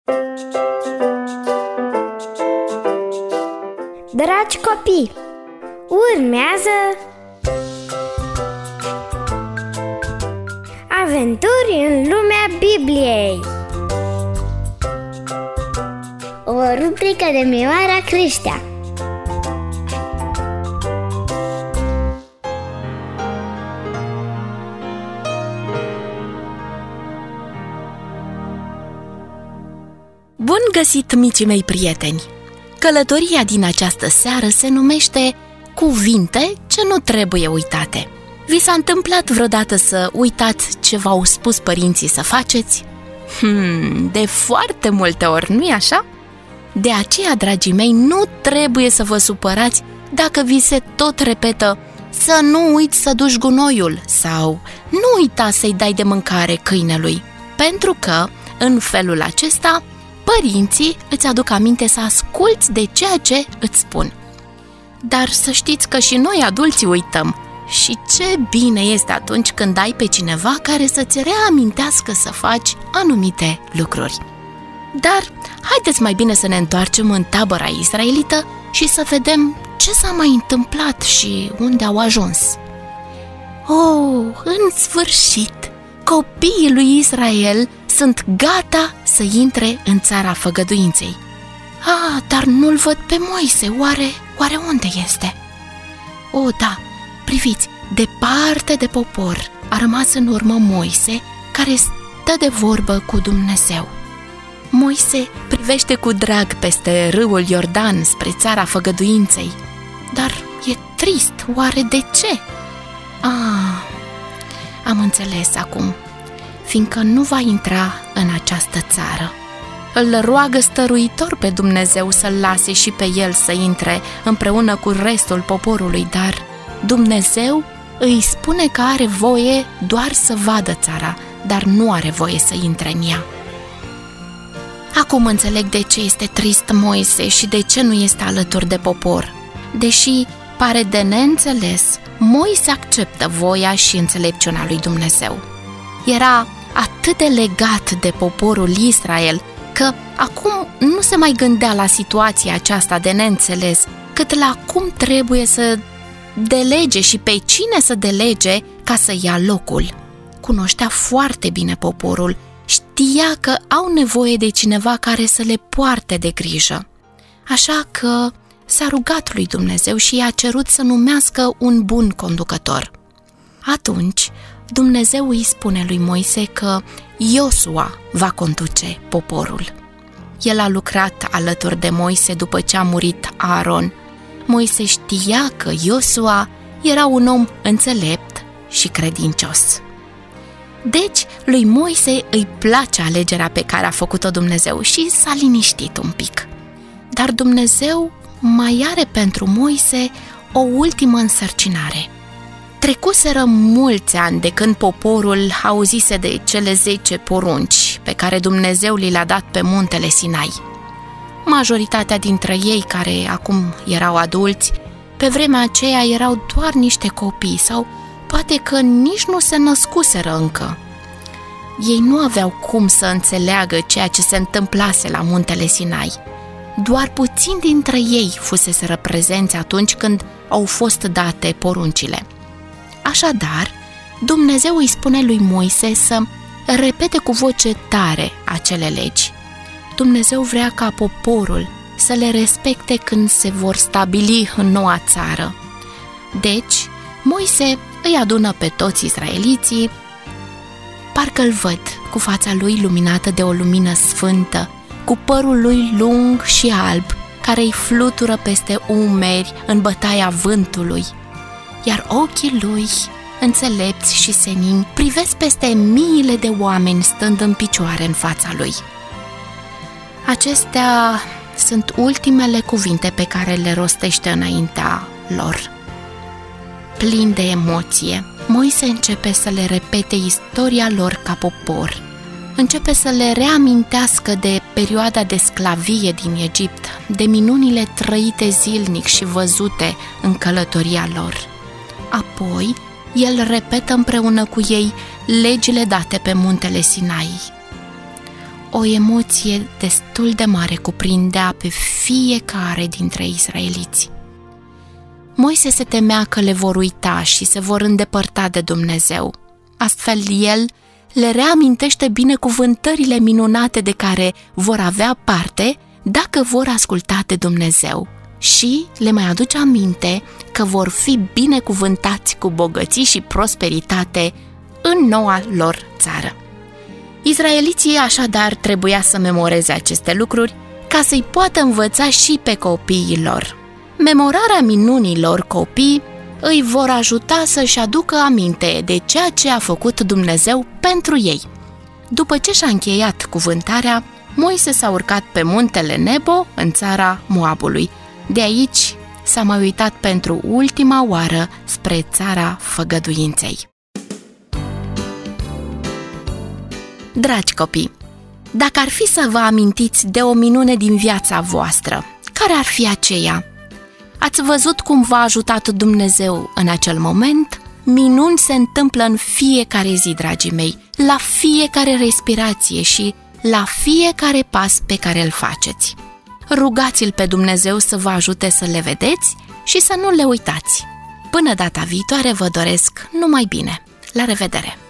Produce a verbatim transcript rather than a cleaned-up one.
Dragi copii, urmează Aventuri în lumea Bibliei, o rubrică de Mioara Creștea. Bun găsit, micii mei prieteni! Călătoria din această seară se numește Cuvinte ce nu trebuie uitate. Vi s-a întâmplat vreodată să uitați ce v-au spus părinții să faceți? Hmm, de foarte multe ori, nu-i așa? De aceea, dragii mei, nu trebuie să vă supărați dacă vi se tot repetă să nu uiți să duci gunoiul sau nu uita să-i dai de mâncare câinelui, pentru că, în felul acesta, părinții îți aduc aminte să asculți de ceea ce îți spun. Dar să știți că și noi, adulții, uităm. Și ce bine este atunci când ai pe cineva care să-ți reamintească să faci anumite lucruri. Dar haideți mai bine să ne întoarcem în tabăra israelită și să vedem ce s-a mai întâmplat și unde au ajuns. Oh, în sfârșit, copiii lui Israel sunt gata să intre în țara făgăduinței. Ah, dar nu-l văd pe Moise, oare, oare unde este? Oh, da, priviți, departe de popor a rămas în urmă Moise, care stă de vorbă cu Dumnezeu. Moise privește cu drag peste râul Iordan spre țara făgăduinței. Dar e trist, oare de ce? Ah, am înțeles acum, fiindcă nu va intra în această țară. Îl roagă stăruitor pe Dumnezeu să-l lase și pe el să intre împreună cu restul poporului, dar Dumnezeu îi spune că are voie doar să vadă țara, dar nu are voie să intre în ea. Acum înțeleg de ce este trist Moise și de ce nu este alături de popor. Deși pare de neînțeles, Moise acceptă voia și înțelepciunea lui Dumnezeu. Era atât de legat de poporul Israel că acum nu se mai gândea la situația aceasta de neînțeles, cât la cum trebuie să delege și pe cine să delege ca să ia locul. Cunoștea foarte bine poporul, știa că au nevoie de cineva care să le poarte de grijă. Așa că s-a rugat lui Dumnezeu și i-a cerut să numească un bun conducător. Atunci, Dumnezeu îi spune lui Moise că Iosua va conduce poporul. El a lucrat alături de Moise după ce a murit Aaron. Moise știa că Iosua era un om înțelept și credincios. Deci, lui Moise îi place alegerea pe care a făcut-o Dumnezeu și s-a liniștit un pic. Dar Dumnezeu mai are pentru Moise o ultimă însărcinare. Trecuseră mulți ani de când poporul auzise de cele zece porunci pe care Dumnezeu li le-a dat pe muntele Sinai. Majoritatea dintre ei, care acum erau adulți, pe vremea aceea erau doar niște copii sau poate că nici nu se născuseră încă. Ei nu aveau cum să înțeleagă ceea ce se întâmplase la muntele Sinai. Doar puțini dintre ei fuseseră prezenți atunci când au fost date poruncile. Așadar, Dumnezeu îi spune lui Moise să repete cu voce tare acele legi. Dumnezeu vrea ca poporul să le respecte când se vor stabili în noua țară. Deci, Moise îi adună pe toți israeliții, parcă îl văd cu fața lui luminată de o lumină sfântă, cu părul lui lung și alb, care îi flutură peste umeri în bătaia vântului, iar ochii lui, înțelepți și senini, privesc peste miile de oameni stând în picioare în fața lui. Acestea sunt ultimele cuvinte pe care le rostește înaintea lor. Plin de emoție, Moise începe să le repete istoria lor ca popor. Începe să le reamintească de perioada de sclavie din Egipt, de minunile trăite zilnic și văzute în călătoria lor. Apoi, el repetă împreună cu ei legile date pe muntele Sinai. o emoție destul de mare cuprindea pe fiecare dintre israeliți. Moise se temea că le vor uita și se vor îndepărta de Dumnezeu. Astfel, el le reamintește binecuvântările minunate de care vor avea parte dacă vor asculta de Dumnezeu și le mai aduce aminte că vor fi binecuvântați cu bogății și prosperitate în noua lor țară. Israeliții așadar trebuia să memoreze aceste lucruri ca să-i poată învăța și pe copiii lor. Memorarea minunilor copii îi vor ajuta să-și aducă aminte de ceea ce a făcut Dumnezeu pentru ei. După ce și-a încheiat cuvântarea, Moise s-a urcat pe muntele Nebo, în țara Moabului. De aici s-a mai uitat pentru ultima oară spre țara făgăduinței. Dragi copii, dacă ar fi să vă amintiți de o minune din viața voastră, care ar fi aceea? Ați văzut cum v-a ajutat Dumnezeu în acel moment? Minuni se întâmplă în fiecare zi, dragii mei, la fiecare respirație și la fiecare pas pe care îl faceți. Rugați-L pe Dumnezeu să vă ajute să le vedeți și să nu le uitați. Până data viitoare vă doresc numai bine. La revedere!